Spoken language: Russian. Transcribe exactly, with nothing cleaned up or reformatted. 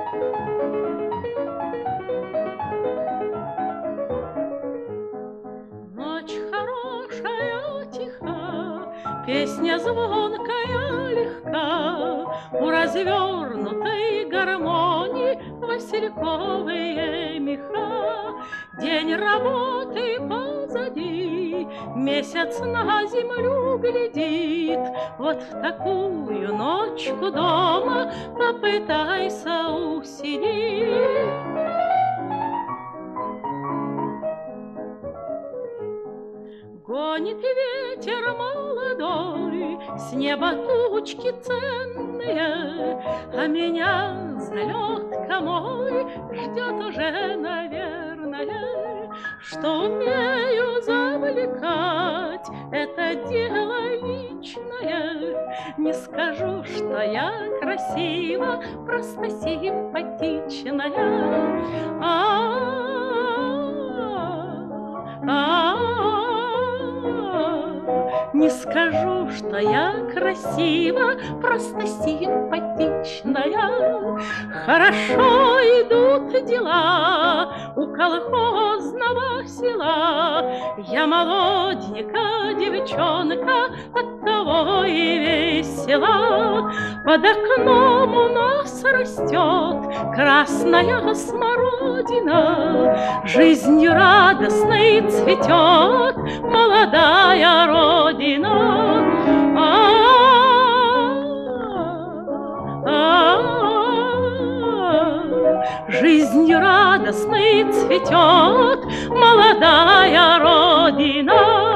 Ночь хорошая, тиха, песня звонкая, легка, у развернутой гармонии васильковые меха. День работы позади, месяц на землю глядит. Вот в такую ночку дома попытайся усидеть. Гонит ветер молодой, с неба тучки ценные, а меня залетка мой ждет уже, наверное. Что умею завлекать, это дело личное. Не скажу, что я красива, просто симпатичная. Не скажу, что я красива, просто симпатичная. Хорошо идут дела у колхозного села. Я молоденькая девчонка, оттого и весела. Под окном у нас растет красная смородина. Жизнью радостной цветет молодая родина. Жизнью радостной цветет молодая родина.